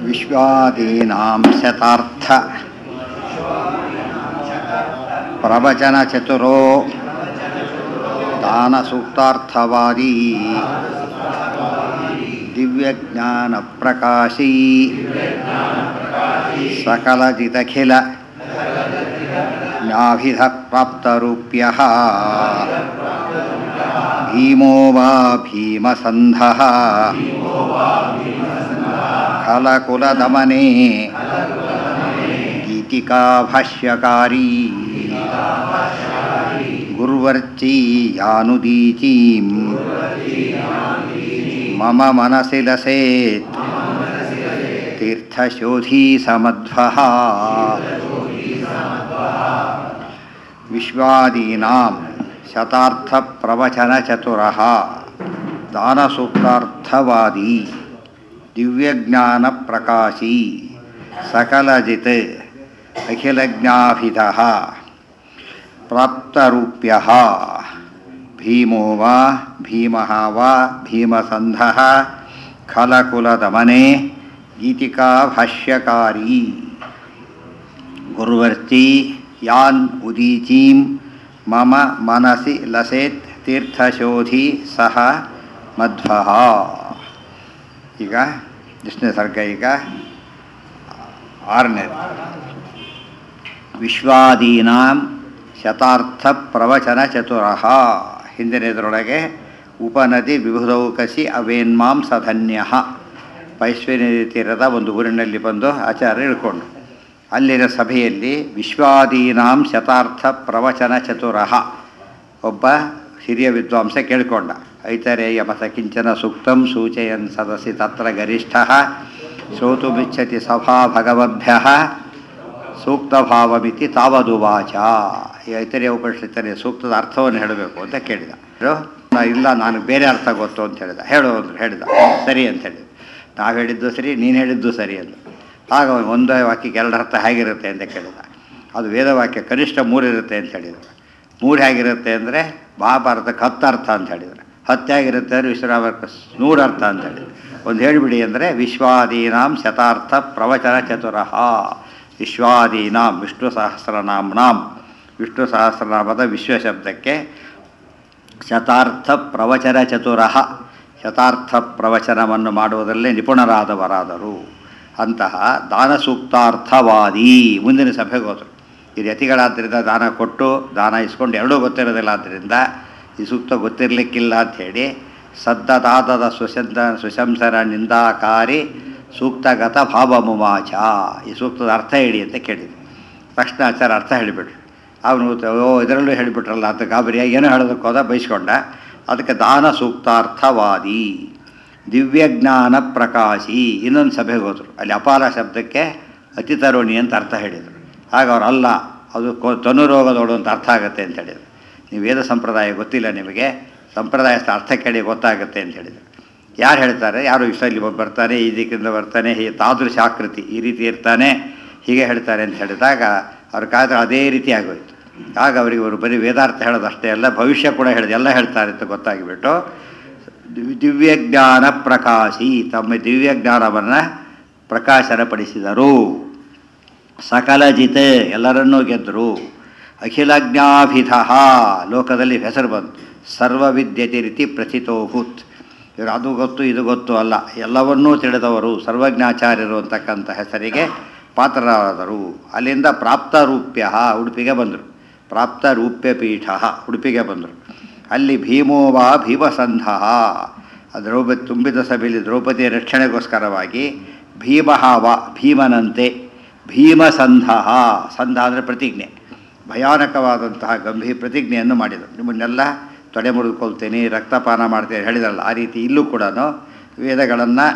ವಿಶ್ವಾದೀನಾಂ ಶತಾರ್ಥ ಪ್ರವಚನಚತುರೋ ದಾನಸೂಕ್ತಾರ್ಥವಾದಿ ದಿವ್ಯಜ್ಞಾನಪ್ರಕಾಶೀ ಸಕಲಜಿತಖಿಲ ಜ್ಞಾಭಿಧ ಪ್ರಾಪ್ತರೂಪ್ಯಃ ಭೀಮೋ ವಾ ಭೀಮಸಂಧಃ ಖಲಕುಲದಮನೆ ಗೀತಿಕಾ ಭಾಷ್ಯಕಾರಿ ಗುರ್ವರ್ಚಿ ಯಾನುದೀಚೀಂ ಮಮ ಮನಸಿ ಲಸೇತ್ ತೀರ್ಥಶೋಧೀ ಸಮಧ್ವಃ ವಿಶ್ವಾದೀನಾಂ ಶತಾರ್ಥ ಪ್ರವಚನಚತುರಃ ದಾನಸೂಕ್ತಾರ್ಥವಾದಿ ದಿವ್ಯಜ್ಞಾನಪ್ರಕಾಶೀ ಸಕಲಜಿತ್ ಅಖಿಲಜ್ಞಾಭಿಧಃ ಪ್ರಾಪ್ತರೂಪ್ಯಃ ಭೀಮೋ ವಾ ಭೀಮಃ ವಾ ಭೀಮಸಂಧಃ ಖಲಕುಲದಮನೆ ಗೀತಿಕಾ ಭಾಷ್ಯಕಾರಿ ಗುರ್ವರ್ಚಿ ಯಾನ್ ಉದೀಚೀಂ ಮಮ ಮನಸಿ ಲಸೇತ್ ತೀರ್ಥಶೋಧಿ ಸಹ ಮಧ್ವಃ. ಈಗ ಎಷ್ಟನೇ ಸರ್ಗ? ಈಗ ಆರನೇದು. ವಿಶ್ವಾದೀನಾಂ ಶತಾರ್ಥ ಪ್ರವಚನ ಚತುರಃ. ಹಿಂದಿನದರೊಳಗೆ ಉಪನದಿ ವಿಬುಧೌಕಸಿ ಅವೇನ್ಮಾಂ ಸಧನ್ಯಃ. ಪೈಶ್ವಿನಿ ತೀರದ ಒಂದು ಊರಿನಲ್ಲಿ ಬಂದು ಆಚಾರ್ಯ ಇಳ್ಕೊಂಡು ಅಲ್ಲಿನ ಸಭೆಯಲ್ಲಿ ವಿಶ್ವಾದೀನಾಂ ಶತಾರ್ಥ ಪ್ರವಚನ ಚತುರಃ ಒಬ್ಬ ಹಿರಿಯ ವಿದ್ವಾಂಸ ಕೇಳಿಕೊಂಡ. ಐತರೇಯ ಮತ ಕಿಂಚನ ಸೂಕ್ತಂ ಸೂಚಯನ್ ಸದಸಿ ತತ್ರ ಗರಿಷ್ಠಃ ಶ್ರೋತುಮಿಚ್ಛತಿ ಸಭಾ ಭಗವದ್ಭ್ಯಃ ಸೂಕ್ತಭಾವಮಿತಿ ತಾವದುವಾಚ. ಈ ಐತರೇಯ ಉಪನಿಷತ್ತಿನ ಸೂಕ್ತದ ಅರ್ಥವನ್ನು ಹೇಳಬೇಕು ಅಂತ ಕೇಳಿದ. ಇಲ್ಲ, ನಾನು ಬೇರೆ ಅರ್ಥ ಗೊತ್ತು ಅಂತ ಹೇಳಿದ. ಹೇಳು ಅಂದರು. ಹೇಳಿದ. ಸರಿ ಅಂತ ಹೇಳಿದ. ನಾವು ಹೇಳಿದ್ದು ಸರಿ, ನೀನು ಹೇಳಿದ್ದು ಸರಿ ಅಂತ. ಆಗ ಒಂದೇ ವಾಕ್ಯಕ್ಕೆ ಎರಡು ಅರ್ಥ ಹೇಗಿರುತ್ತೆ ಅಂತ ಕೇಳಿದ. ಅದು ವೇದವಾಕ್ಯ ಕನಿಷ್ಠ 3 ಇರುತ್ತೆ ಅಂತ ಹೇಳಿದರು. 3 ಹೇಗಿರುತ್ತೆ ಅಂದರೆ ಮಹಾಭಾರತಕ್ಕೆ 10 ಅರ್ಥ ಅಂತ ಹೇಳಿದರು. 10 ಹೇಗಿರುತ್ತೆ ಅಂದರೆ ವಿಶ್ರಾಮಕ್ಕೆ 100 ಅರ್ಥ ಅಂತ ಹೇಳಿದರು. ಒಂದು ಹೇಳಿಬಿಡಿ ಅಂದರೆ ವಿಶ್ವಾದೀನಾಂ ಶತಾರ್ಥ ಪ್ರವಚನ ಚತುರಃ. ವಿಶ್ವಾದೀನಾಂ ವಿಷ್ಣು ಸಹಸ್ರನಾಮ್ನಾಂ, ವಿಷ್ಣು ಸಹಸ್ರನಾಮದ ವಿಶ್ವಶಬ್ದಕ್ಕೆ ಶತಾರ್ಥ ಪ್ರವಚನ ಚತುರಃ, ಶತಾರ್ಥ ಪ್ರವಚನವನ್ನು ಮಾಡುವುದರಲ್ಲೇ ನಿಪುಣರಾದವರಾದರು. ಅಂತಹ ದಾನಸೂಕ್ತಾರ್ಥವಾದಿ ಮುಂದಿನ ಸಭೆಗೆ ಹೋದರು. ಇದು ಯತಿಗಳಾದ್ದರಿಂದ ದಾನ ಕೊಟ್ಟು ದಾನ ಇಸ್ಕೊಂಡು ಎರಡೂ ಗೊತ್ತಿರೋದಿಲ್ಲ. ಆದ್ದರಿಂದ ಈ ಸೂಕ್ತ ಗೊತ್ತಿರಲಿಕ್ಕಿಲ್ಲ ಅಂಥೇಳಿ ಸದ್ದದಾತದ ಸುಶಂಸರ ನಿಂದಾಕಾರಿ ಸೂಕ್ತಗತ ಭಾವಮುಮಾಚ. ಈ ಸೂಕ್ತದ ಅರ್ಥ ಹೇಳಿ ಅಂತ ಕೇಳಿದ್ರು. ತಕ್ಷಣ ಆಚಾರ ಅರ್ಥ ಹೇಳಿಬಿಟ್ರು. ಅವನು ಇದರಲ್ಲೂ ಹೇಳಿಬಿಟ್ರಲ್ಲ ಅಂತ ಗಾಬರಿಯಾಗಿ ಏನೋ ಹೇಳೋದಕ್ಕೆ ಹೋದ, ಬಯಸ್ಕೊಂಡ. ಅದಕ್ಕೆ ದಾನ ಸೂಕ್ತಾರ್ಥವಾದಿ ದಿವ್ಯಜ್ಞಾನ ಪ್ರಕಾಶಿ. ಇನ್ನೊಂದು ಸಭೆಗೆ ಹೋದರು. ಅಲ್ಲಿ ಅಪಾರ ಶಬ್ದಕ್ಕೆ ಅತಿ ತರುಣಿ ಅಂತ ಅರ್ಥ ಹೇಳಿದರು. ಆಗ ಅವರು ಅಲ್ಲ, ಅದು ತನುರೋಗದೋಡು ಅಂತ ಅರ್ಥ ಆಗುತ್ತೆ ಅಂತ ಹೇಳಿದರು. ನೀವು ವೇದ ಸಂಪ್ರದಾಯ ಗೊತ್ತಿಲ್ಲ, ನಿಮಗೆ ಸಂಪ್ರದಾಯದ ಅರ್ಥ ಕೇಳಿ ಗೊತ್ತಾಗುತ್ತೆ ಅಂತ ಹೇಳಿದರು. ಯಾರು ಹೇಳ್ತಾರೆ? ಯಾರು ಇಷ್ಟಲ್ಲಿ ಬರ್ತಾನೆ, ಈ ದಿಕ್ಕಿಂದ ಬರ್ತಾನೆ, ತಾದೃಶ ಆಕೃತಿ ಈ ರೀತಿ ಇರ್ತಾನೆ, ಹೀಗೆ ಹೇಳ್ತಾರೆ ಅಂತ ಹೇಳಿದಾಗ ಅವ್ರ ಕಾದ್ರೆ ಅದೇ ರೀತಿ ಆಗೋಯ್ತು. ಆಗ ಅವರಿಗೆ ಅವರು ಬರೀ ವೇದಾರ್ಥ ಹೇಳೋದು ಅಷ್ಟೇ ಅಲ್ಲ, ಭವಿಷ್ಯ ಕೂಡ ಹೇಳೋದು ಎಲ್ಲ ಹೇಳ್ತಾರೆ ಅಂತ ಗೊತ್ತಾಗಿಬಿಟ್ಟು ದಿವ್ಯಜ್ಞಾನ ಪ್ರಕಾಶಿ, ತಮ್ಮ ದಿವ್ಯಜ್ಞಾನವನ್ನು ಪ್ರಕಾಶನಪಡಿಸಿದರು. ಸಕಲಜಿತ್ ಎಲ್ಲರನ್ನೂ ಗೆದ್ದರು. ಅಖಿಲಜ್ಞಾಭಿಧ ಲೋಕದಲ್ಲಿ ಹೆಸರು ಬಂತು. ಸರ್ವವಿದ್ಯತೆ ರೀತಿ ಪ್ರಥಿತೋಭೂತ್. ಇವರು ಅದು ಗೊತ್ತು ಇದು ಗೊತ್ತು ಅಲ್ಲ, ಎಲ್ಲವನ್ನೂ ತಿಳಿದವರು ಸರ್ವಜ್ಞಾಚಾರ್ಯರು ಅಂತಕ್ಕಂಥ ಹೆಸರಿಗೆ ಪಾತ್ರರಾದರು. ಅಲ್ಲಿಂದ ಪ್ರಾಪ್ತರೂಪ್ಯ ಉಡುಪಿಗೆ ಬಂದರು. ಪ್ರಾಪ್ತರೂಪ್ಯ ಪೀಠ ಉಡುಪಿಗೆ ಬಂದರು. ಅಲ್ಲಿ ಭೀಮೋ ವಾ ಭೀಮಸಂಧ. ದ್ರೌಪದಿ ತುಂಬಿದ ಸಭೆಯಲ್ಲಿ ದ್ರೌಪದಿಯ ರಕ್ಷಣೆಗೋಸ್ಕರವಾಗಿ ಭೀಮಃ ವಾ ಭೀಮನಂತೆ ಭೀಮಸಂಧ. ಸಂಧ ಅಂದರೆ ಪ್ರತಿಜ್ಞೆ, ಭಯಾನಕವಾದಂತಹ ಗಂಭೀರ ಪ್ರತಿಜ್ಞೆಯನ್ನು ಮಾಡಿದರು. ನಿಮ್ಮನ್ನೆಲ್ಲ ತೊಡೆ ಮುರಿದುಕೊಳ್ತೇನೆ, ರಕ್ತಪಾನ ಮಾಡ್ತೇನೆ ಹೇಳಿದ್ರಲ್ಲ, ಆ ರೀತಿ ಇಲ್ಲೂ ಕೂಡ ವೇದಗಳನ್ನು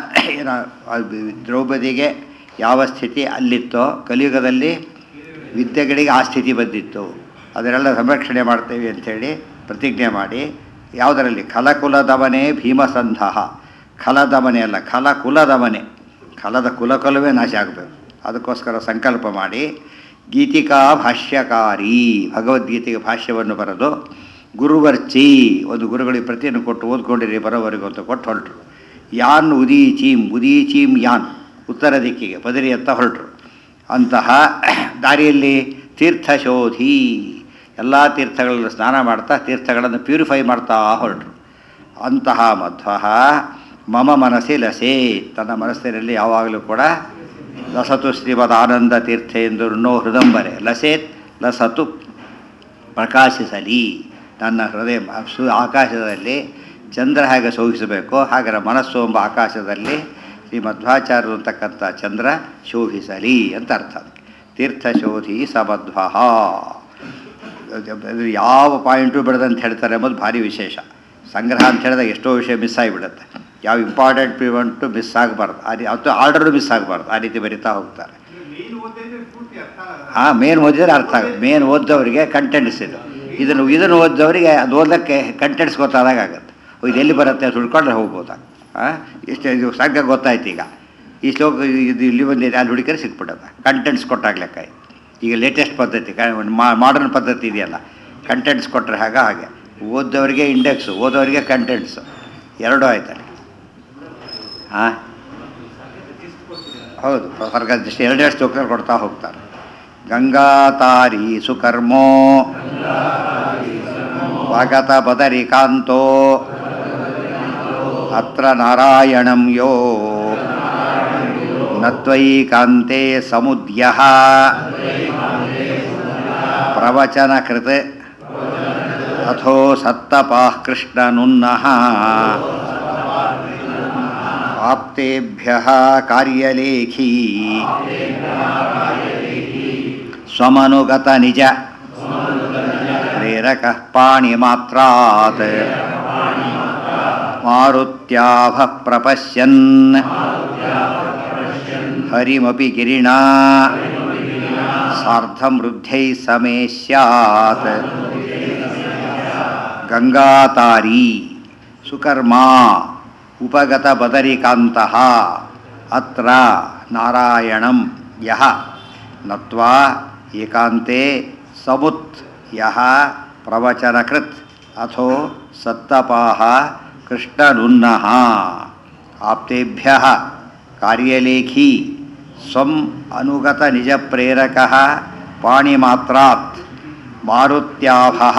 ದ್ರೌಪದಿಗೆ ಯಾವ ಸ್ಥಿತಿ ಅಲ್ಲಿತ್ತೋ ಕಲಿಯುಗದಲ್ಲಿ ವಿದ್ಯೆಗಳಿಗೆ ಆ ಸ್ಥಿತಿ ಬಂದಿತ್ತು. ಅದನ್ನೆಲ್ಲ ಸಂರಕ್ಷಣೆ ಮಾಡ್ತೇವೆ ಅಂಥೇಳಿ ಪ್ರತಿಜ್ಞೆ ಮಾಡಿ ಯಾವುದರಲ್ಲಿ ಖಲಕುಲದಮನೆ ಭೀಮಸಂಧ. ಖಲದಮನೆ ಅಲ್ಲ, ಖಲಕುಲದಮನೆ. ಖಲದ ಕುಲಕುಲವೇ ನಾಶ ಆಗಬೇಕು. ಅದಕ್ಕೋಸ್ಕರ ಸಂಕಲ್ಪ ಮಾಡಿ ಗೀತಿಕಾ ಭಾಷ್ಯಕಾರಿ ಭಗವದ್ಗೀತೆಗೆ ಭಾಷ್ಯವನ್ನು ಬರೆದು ಗುರುವರ್ಚಿ ಒಂದು ಗುರುಗಳಿಗೆ ಪ್ರತಿಯನ್ನು ಕೊಟ್ಟು ಓದ್ಕೊಂಡಿರಿ ಬರೋವರೆಗೂ ಅಂತ ಕೊಟ್ಟು ಹೊರಟರು. ಯಾನ್ ಉದೀಚೀಂ, ಉದೀಚೀಂ ಯಾನ್ ಉತ್ತರ ದಿಕ್ಕಿಗೆ ಬದರಿಯತ್ತ ಹೊರಟರು. ಅಂತಹ ದಾರಿಯಲ್ಲಿ ತೀರ್ಥಶೋಧಿ ಎಲ್ಲ ತೀರ್ಥಗಳಲ್ಲಿ ಸ್ನಾನ ಮಾಡ್ತಾ ತೀರ್ಥಗಳನ್ನು ಪ್ಯೂರಿಫೈ ಮಾಡ್ತಾ ಹೊರಟರು. ಅಂತಹ ಮಧ್ವ ಮಮ ಮನಸ್ಸಿ ಲಸೇ, ತನ್ನ ಮನಸ್ಸಿನಲ್ಲಿ ಯಾವಾಗಲೂ ಕೂಡ ಲಸತು ಶ್ರೀಮದ್ ಆನಂದ ತೀರ್ಥೇಂದ್ರನೋ ಹೃದಂಬರೆ ಲಸೇತ್ ಲಸತು ಪ್ರಕಾಶಿಸಲಿ. ನನ್ನ ಹೃದಯ ಆಕಾಶದಲ್ಲಿ ಚಂದ್ರ ಹೇಗೆ ಶೋಭಿಸಬೇಕೋ ಹಾಗೆ ಮನಸ್ಸು ಎಂಬ ಆಕಾಶದಲ್ಲಿ ಶ್ರೀ ಮಧ್ವಾಚಾರ್ಯರು ಅಂತಕ್ಕಂಥ ಚಂದ್ರ ಶೋಭಿಸಲಿ ಅಂತ ಅರ್ಥ. ತೀರ್ಥಶೋಧಿ ಸ ಮಧ್ವ. ಯಾವ ಪಾಯಿಂಟು ಬಿಡದಂತ ಹೇಳ್ತಾರೆ ಎಂಬುದು ಭಾರಿ ವಿಶೇಷ. ಸಂಗ್ರಹ ಅಂತ ಹೇಳಿದಾಗ ಎಷ್ಟೋ ವಿಷಯ ಮಿಸ್ ಆಗಿಬಿಡುತ್ತೆ. ಯಾವ ಇಂಪಾರ್ಟೆಂಟ್ ಇವೆಂಟು ಮಿಸ್ ಆಗಬಾರ್ದು, ಅದು ಆರ್ಡರು ಮಿಸ್ ಆಗಬಾರ್ದು, ಆ ರೀತಿ ಬರಿತಾ ಹೋಗ್ತಾರೆ. ಹಾಂ, ಮೇನ್ ಓದಿದ್ರೆ ಅರ್ಥ ಆಗುತ್ತೆ. ಮೇನ್ ಓದ್ದವರಿಗೆ ಕಂಟೆಂಟ್ಸ್ ಇದನ್ನು ಓದ್ದವರಿಗೆ ಅದು ಓದೋಕ್ಕೆ ಕಂಟೆಂಟ್ಸ್ ಗೊತ್ತಾದಾಗ ಆಗುತ್ತೆ. ಇದು ಎಲ್ಲಿ ಬರುತ್ತೆ ಅಂತ ಹುಡ್ಕೊಂಡ್ರೆ ಹೋಗ್ಬೋದಾ. ಎಷ್ಟು ಇದು ಸಂಖ್ಯೆ ಗೊತ್ತಾಯ್ತು. ಈಗ ಈ ಶ್ಲೋಕ ಇದು ಇಲ್ಲಿ ಬಂದಿದೆ, ಅಲ್ಲಿ ಹುಡುಕರೆ ಸಿಕ್ಬಿಡುತ್ತೆ. ಕಂಟೆಂಟ್ಸ್ ಕೊಟ್ಟಾಗ್ಲೆಕ್ಕ ಈಗ ಲೇಟೆಸ್ಟ್ ಪದ್ಧತಿ, ಮಾಡರ್ನ್ ಪದ್ಧತಿ ಇದೆಯಲ್ಲ, ಕಂಟೆಂಟ್ಸ್ ಕೊಟ್ಟರೆ ಹಾಗೆ ಓದೋರಿಗೆ ಇಂಡೆಕ್ಸು, ಓದೋರಿಗೆ ಕಂಟೆಂಟ್ಸು ಎರಡೂ ಆಯ್ತಾರೆ. ಹಾಂ, ಹೌದು, ಸ್ವರ್ಗದೃಷ್ಟಿ ಎರಡೆರಡು ಶ್ಲೋಕಗಳು ಕೊಡ್ತಾ ಹೋಗ್ತಾರೆ. ಗಂಗಾತಾರಿ ಸುಕರ್ಮೋ ವಾಗತ ಬದರಿಕಾಂತೋ ಅತ್ರ ನಾರಾಯಣಂ ಯೋ ನತ್ವೈಕಾಂತೆ ಸಮುದ್ಯಃ ಪ್ರವಚನಕೃತ್ ಅಥೋ ಸತ್ತಪಾಃ ಕೃಷ್ಣನುನ್ನಃ ಆಪ್ತೇಭ್ಯಃ ಕಾರ್ಯಲೇಖಿ ಸ್ವಮನುಗತ ನಿಜ ಪ್ರೇರಕಃ ಪಾಣಿಮಾತ್ರಾತ್ ಮಾರುತ್ಯಾಭಃ ಪ್ರಪಶ್ಯನ್ ಹರಿಮಪಿ ಗಿರಿಣಾ ಸಾರ್ಧಮೃದ್ಧೈ ಸಮೇ ಸ್ಯಾತ್. ಗಂಗಾತಾರಿ ಸುಕರ್ಮಾ ಉಪಗತ ಬದರಿಕಾಂತಃ ಅತ್ರ ನಾರಾಯಣಂ ಯಃ ನತ್ವಾ ಏಕಾಂತೆ ಸಮುತ್ ಯಃ ಪ್ರವಚನಕೃತ್ ಅಥೋ ಸತ್ತಪಾಃ ಕೃಷ್ಣನುನ್ನಃ ಆಪ್ತೇಭ್ಯಃ ಕಾರ್ಯಲೇಖಿ ಸ್ವಂ ಅನುಗತ ನಿಜ ಪ್ರೇರಕಃ ಪಾಣಿಮಾತ್ರಾತ್ ಮಾರುತ್ಯಾಭಃ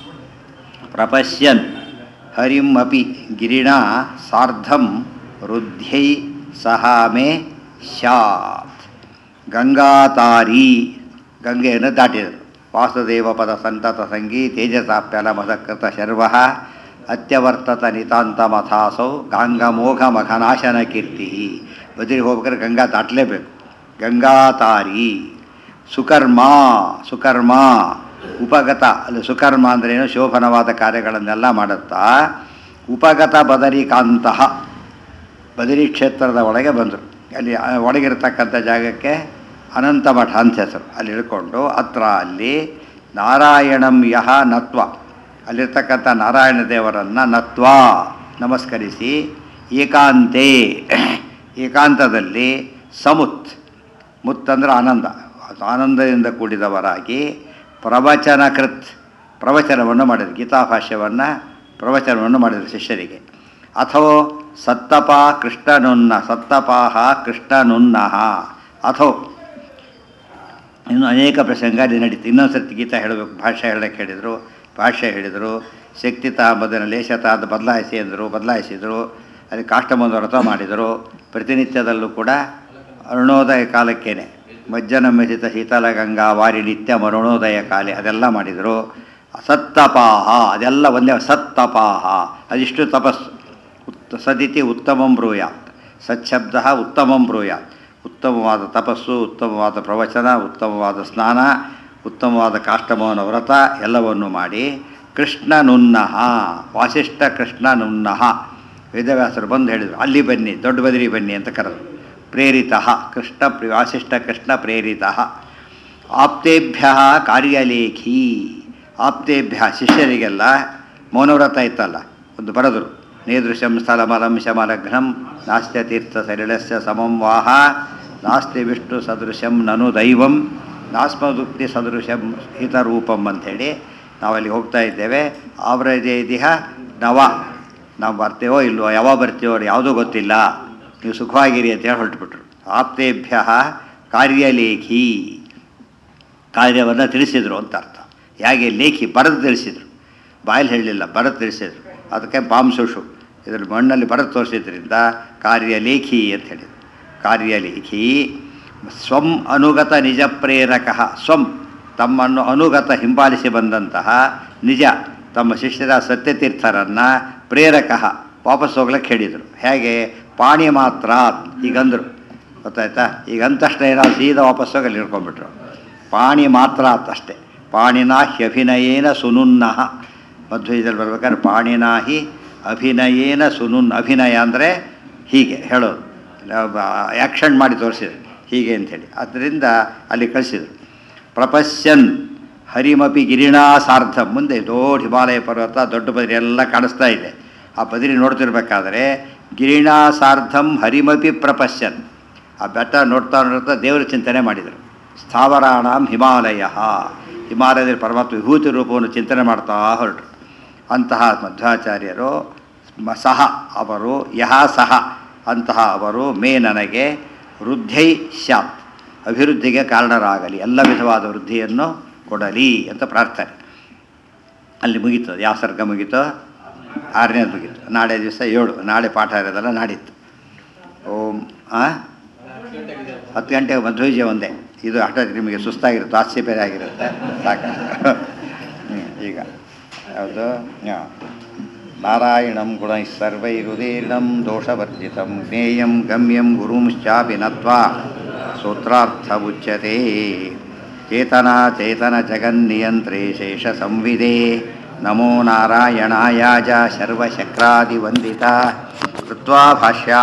ಪ್ರಪಶ್ಯನ್ ಹರಿಂ ಅಪಿ ಗಿರಿಣಾ ಸಾರ್ಧಂ ರುದ್ಧೈ ಸಹ ಮೇ ಸ್ಯಾತ್. ಗಂಗಾತಾರಿ, ಗಂಗೆಯನ್ನು ದಾಟಿದರು. ವಾಸುದೇವ ಪದ ಸಂತತ ಸಂಗೀ ತೇಜಸಾಪ್ಯಲ ಮದಕೃತ ಶರ್ವ ಅತ್ಯವರ್ತತ ನಿತಾಂತ ಮಥಾಸೌ ಗಾಂಗಮೋಘ ಮಖನಾಶನ ಕೀರ್ತಿ. ಬದಿರಿಗೆ ಹೋಗ್ಬೇಕಾದ್ರೆ ಗಂಗಾ ದಾಟಲೇಬೇಕು. ಗಂಗಾತಾರಿ ಸುಕರ್ಮ, ಸುಕರ್ಮ ಉಪಗತ, ಅಲ್ಲಿ ಸುಕರ್ಮ ಅಂದ್ರೇನು, ಶೋಭನವಾದ ಕಾರ್ಯಗಳನ್ನೆಲ್ಲ ಮಾಡುತ್ತಾ ಉಪಗತ ಬದರಿಕಾಂತಹ, ಬದರಿ ಕ್ಷೇತ್ರದ ಒಳಗೆ ಬಂದರು. ಅಲ್ಲಿ ಒಳಗಿರ್ತಕ್ಕಂಥ ಜಾಗಕ್ಕೆ ಅನಂತ ಮಠ ಅಂತ ಹೆಸರು. ಅಲ್ಲಿ ಇಳ್ಕೊಂಡು ಹತ್ರ ಅಲ್ಲಿ ನಾರಾಯಣಂ ಯಹ ನತ್ವ, ಅಲ್ಲಿರ್ತಕ್ಕಂಥ ನಾರಾಯಣ ದೇವರನ್ನು ನತ್ವ ನಮಸ್ಕರಿಸಿ ಏಕಾಂತೆ, ಏಕಾಂತದಲ್ಲಿ ಸಮುತ್, ಮುತ್ತಂದ್ರೆ ಆನಂದ, ಆನಂದದಿಂದ ಕೂಡಿದವರಾಗಿ ಪ್ರವಚನಕೃತ್, ಪ್ರವಚನವನ್ನು ಮಾಡಿದರು. ಗೀತಾಭಾಷ್ಯವನ್ನು ಪ್ರವಚನವನ್ನು ಮಾಡಿದರು ಶಿಷ್ಯರಿಗೆ. ಅಥೋ ಸತ್ತಪಾ ಕೃಷ್ಣನುನ್ನ, ಸತ್ತಪಾಹ ಕೃಷ್ಣನುನ್ನಃ. ಅಥೋ ಇನ್ನು ಅನೇಕ ಪ್ರಸಂಗ ಅಲ್ಲಿ ನಡೀತು. ಇನ್ನೊಂದು ಸರ್ತಿ ಗೀತಾ ಹೇಳಬೇಕು, ಭಾಷ್ಯ ಹೇಳಕ್ಕೆ ಹೇಳಿದರು, ಭಾಷ್ಯ ಹೇಳಿದರು. ಶಕ್ತಿತ ಬದನ ಲೇಷತ ಅಂತ ಬದಲಾಯಿಸಿದರು. ಅಲ್ಲಿ ಕಾಷ್ಟಮೊಂದು ವ್ರತ ಮಾಡಿದರು. ಪ್ರತಿನಿತ್ಯದಲ್ಲೂ ಕೂಡ ಅರುಣೋದಯ ಕಾಲಕ್ಕೇನೆ ಮಜ್ಜನ ಮೆಸಿತ ಶೀತಲ ಗಂಗಾ ವಾರಿ ನಿತ್ಯ ಮರುಣೋದಯ ಕಾಲೆ ಅದೆಲ್ಲ ಮಾಡಿದರು. ಸತ್ತಪಾಹ ಅದೆಲ್ಲ ಒಂದೇ, ಸತ್ತಪಾಹ ಅದಿಷ್ಟು ತಪಸ್ಸು. ಸದಿತಿ ಉತ್ತಮಂ ಬ್ರೂಯಾತ್, ಸಚ್ಛಬ್ದ ಉತ್ತಮಂ ಬ್ರೂಯಾತ್. ಉತ್ತಮವಾದ ತಪಸ್ಸು, ಉತ್ತಮವಾದ ಪ್ರವಚನ, ಉತ್ತಮವಾದ ಸ್ನಾನ, ಉತ್ತಮವಾದ ಕಾಷ್ಟಮೋಹನ ವ್ರತ ಎಲ್ಲವನ್ನು ಮಾಡಿ ಕೃಷ್ಣನುನ್ನಃ, ವಾಸಿಷ್ಠ ಕೃಷ್ಣನುನ್ನಃ, ವೇದವ್ಯಾಸರು ಬಂದು ಹೇಳಿದರು ಅಲ್ಲಿ ಬನ್ನಿ, ದೊಡ್ಡ ಬದಿರಿ ಬನ್ನಿ ಅಂತ ಕರೆದರು. ಪ್ರೇರಿತ ಕೃಷ್ಣ, ವಾಸಿಷ್ಠ ಕೃಷ್ಣ ಪ್ರೇರಿತ. ಆಪ್ತೇಭ್ಯ ಕಾರ್ಯಲೇಖಿ, ಆಪ್ತೇಭ್ಯ ಶಿಷ್ಯರಿಗೆಲ್ಲ ಮೌನವ್ರತ ಇತ್ತಲ್ಲ, ಒಂದು ಬರೆದರು. ನೇದೃಶಂ ಸ್ಥಳಮಲಂ ಶಮಲಘ್ನಂ ನಾಸ್ತ್ಯ ತೀರ್ಥ ಸಲಿಲಸ್ಯ ಸಮಂ ವಾಹ ನಾಸ್ತಿ ವಿಷ್ಣು ಸದೃಶಂ ನನು ದೈವಂ ನಾಸ್ಮದುಕ್ತಿ ಸದೃಶಂ ಹಿತರೂಪಂ ಅಂಥೇಳಿ ನಾವಲ್ಲಿ ಹೋಗ್ತಾ ಇದ್ದೇವೆ. ಆವ್ರಜೇದಿಹ ನವ, ನಾವು ಬರ್ತೇವೋ ಇಲ್ವೋ, ಯಾವಾಗ ಬರ್ತೀವೋ ಯಾವುದೂ ಗೊತ್ತಿಲ್ಲ, ನೀವು ಸುಖವಾಗಿರಿ ಅಂತೇಳಿ ಹೊರಟುಬಿಟ್ರು. ಆಪ್ತೇಭ್ಯ ಕಾರ್ಯಲೇಖಿ, ಕಾರ್ಯವನ್ನು ತಿಳಿಸಿದರು ಅಂತ ಅರ್ಥ. ಹೇಗೆ ಲೇಖಿ ಬರೆದು ತಿಳಿಸಿದರು, ಬಾಯಲ್ಲಿ ಹೇಳಲಿಲ್ಲ, ಬರೆದು ತಿಳಿಸಿದರು. ಅದಕ್ಕೆ ಪಾಂಸುಷು ಇದರಲ್ಲಿ ಮಣ್ಣಲ್ಲಿ ಬರೆದು ತೋರಿಸಿದ್ರಿಂದ ಕಾರ್ಯಲೇಖಿ ಅಂತ ಹೇಳಿದರು. ಕಾರ್ಯಲೇಖಿ ಸ್ವಂ ಅನುಗತ ನಿಜ ಪ್ರೇರಕ, ಸ್ವಂ ತಮ್ಮನ್ನು ಅನುಗತ ಹಿಂಬಾಲಿಸಿ ಬಂದಂತಹ ನಿಜ ತಮ್ಮ ಶಿಷ್ಯರ ಸತ್ಯತೀರ್ಥರನ್ನು ಪ್ರೇರಕ ವಾಪಸ್ ಹೋಗ್ಲಿಕ್ಕೆ ಹೇಳಿದರು. ಹೇಗೆ ಪಾಣಿ ಮಾತ್ರ ಈಗಂದರು ಗೊತ್ತಾಯ್ತಾ. ಈಗ ಅಂತಷ್ಟೇ ನಾವು ಸೀದಾ ವಾಪಸ್ ಹೋಗಿ ಅಲ್ಲಿ ಹಿಡ್ಕೊಂಡ್ಬಿಟ್ರು. ಪಾಣಿ ಮಾತ್ರ ಅಷ್ಟೇ. ಪಾಣಿನ ಹ್ಯಭಿನಯೇನ ಸುನುನ್ನಃ, ಮಧ್ವದಲ್ಲಿ ಬರ್ಬೇಕಾದ್ರೆ ಪಾಣಿನಾ ಹಿ ಅಭಿನಯೇನ ಸುನುನ್. ಅಭಿನಯ ಅಂದರೆ ಹೀಗೆ ಹೇಳೋದು, ಆ್ಯಕ್ಷನ್ ಮಾಡಿ ತೋರಿಸಿದ್ರು ಹೀಗೆ ಅಂಥೇಳಿ. ಅದರಿಂದ ಅಲ್ಲಿ ಕಳಿಸಿದರು. ಪ್ರಪಶ್ಯನ್ ಹರಿಮಪಿ ಗಿರಿಣಾ ಸಾರ್ಧಂ, ಮುಂದೆ ದೊಡ್ಡ ಹಿಮಾಲಯ ಪರ್ವತ, ದೊಡ್ಡ ಬದರಿ ಎಲ್ಲ ಕಾಣಿಸ್ತಾ ಇದೆ. ಆ ಬದರಿ ನೋಡ್ತಿರ್ಬೇಕಾದ್ರೆ ಗಿರಿಣಾ ಸಾರ್ಧಂ ಹರಿಮಪಿ ಪ್ರಪಶ್ಯನ್, ಆ ಬೆಟ್ಟ ನೋಡ್ತಾ ನೋಡ್ತಾ ದೇವರ ಚಿಂತನೆ ಮಾಡಿದರು. ಸ್ಥಾವರಾಣಾಂ ಹಿಮಾಲಯ, ಹಿಮಾಲಯದಲ್ಲಿ ಪರಮಾತ್ಮ ವಿಭೂತಿ ರೂಪವನ್ನು ಚಿಂತನೆ ಮಾಡ್ತಾ ಹೊರಟರು. ಅಂತಹ ಮಧ್ವಾಚಾರ್ಯರು ಸಹ ಅವರು ಯಹ ಸಹ ಅಂತಹ ಅವರು ಮೇ ನನಗೆ ವೃದ್ಧೈ ಸ್ಯಾತ್, ಅಭಿವೃದ್ಧಿಗೆ ಕಾರಣರಾಗಲಿ, ಎಲ್ಲ ವಿಧವಾದ ವೃದ್ಧಿಯನ್ನು ಕೊಡಲಿ ಅಂತ ಪ್ರಾರ್ಥನೆ. ಅಲ್ಲಿ ಮುಗೀತು. ಯಾವ ಸರ್ಗ ಮುಗೀತು? 6ನೇದು ಮುಗೀತು. ನಾಳೆ ದಿವಸ 7, ನಾಳೆ ಪಾಠ ಇರೋದಲ್ಲ ನಾಡಿತ್ತು. ಓಂ 10 ಗಂಟೆಗೆ ಮಧ್ವವಿಜಯ ಒಂದೇ. ಇದು ಹಠಾತ್ ನಿಮಗೆ ಸುಸ್ತಾಗಿರುತ್ತೆ, ಆಸ್ತಿ ಬೇರೆ ಆಗಿರುತ್ತೆ, ಸಾಕು. ಈಗ ಯಾವುದು? ನಾರಾಯಣಂ ಗುಣೈ ಸರ್ವೈರುದೀರ್ಣಂ ದೋಷವರ್ಜಿತಂ ಜ್ಞೇಯಂ ಗಮ್ಯಂ ಗುರುಂಶ್ಚಾಪಿ ನತ್ವಾ ಸೂತ್ರಾರ್ಥ ಉಚ್ಯತೆ. ಚೇತನ ಚೇತನ ಜಗನ್ನಿಯಂತ್ರೇ ಶೇಷ ಸಂವಿದೆ ನಮೋ ನಾರಾಯಣಾಯಾಜ ಸರ್ವಶಕ್ರಾದಿವಂದಿತ ಕೃತ್ವಾ ಭಾಷ್ಯ